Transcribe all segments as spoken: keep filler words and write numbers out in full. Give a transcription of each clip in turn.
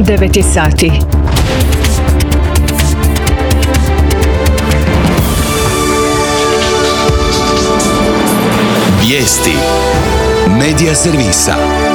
devet je sati. Vijesti Medija servisa.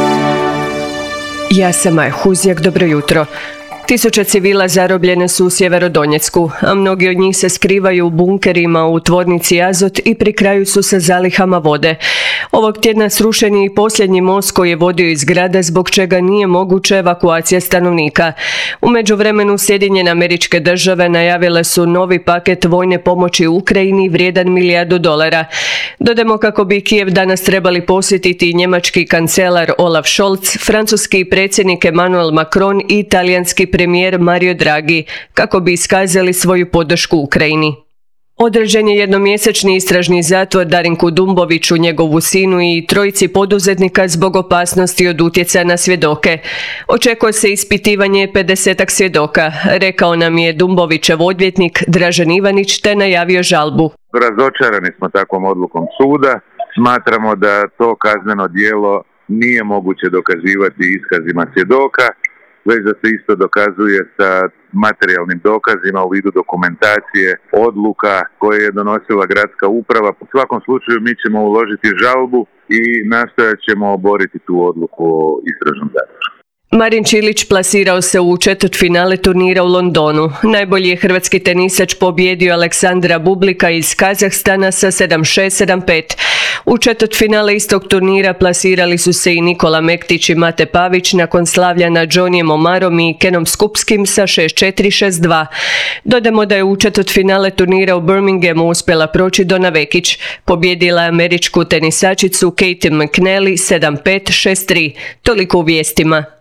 Ja sam Maja Huzjak, dobro jutro. Tisuće civila zarobljene su u Sjeverodonjecku, a mnogi od njih se skrivaju u bunkerima u tvornici Azot i pri kraju su sa zalihama vode. Ovog tjedna srušen je i posljednji most koji je vodio iz grada, zbog čega nije moguća evakuacija stanovnika. U međuvremenu Sjedinjene Američke Države najavile su novi paket vojne pomoći Ukrajini vrijedan milijardu dolara. Dodamo kako bi Kijev danas trebali posjetiti njemački kancelar Olaf Scholz, francuski predsjednik Emmanuel Macron i italijanski premijer Mario Draghi, kako bi iskazali svoju podršku Ukrajini. Određen je jednomjesečni istražni zatvor Darinku Dumboviću, njegovu sinu i trojici poduzetnika zbog opasnosti od utjecaja na svjedoke. Očekuje se ispitivanje pedesetak svjedoka, rekao nam je Dumbovićev odvjetnik Dražen Ivanić, te najavio žalbu. Razočarani smo takvom odlukom suda. Smatramo da to kazneno djelo nije moguće dokazivati iskazima svjedoka, već da se isto dokazuje sa materijalnim dokazima u vidu dokumentacije, odluka koje je donosila gradska uprava. U svakom slučaju mi ćemo uložiti žalbu i nastojat ćemo oboriti tu odluku o istražnom zatvoru. Marin Čilić plasirao se u četvrtfinale turnira u Londonu. Najbolji je hrvatski tenisač pobijedio Aleksandra Bublika iz Kazahstana sa sedam šest sedam pet. U četvrtfinale istog turnira plasirali su se i Nikola Mektić i Mate Pavić nakon slavljana Johnnyem Omarom i Kenom Skupskim sa šest četiri šest dva. Dodamo da je u četvrtfinale turnira u Birminghamu uspjela proći Donna Vekić. Pobjedila je američku tenisačicu Katie McNally sedam pet šest tri. Toliko u vijestima.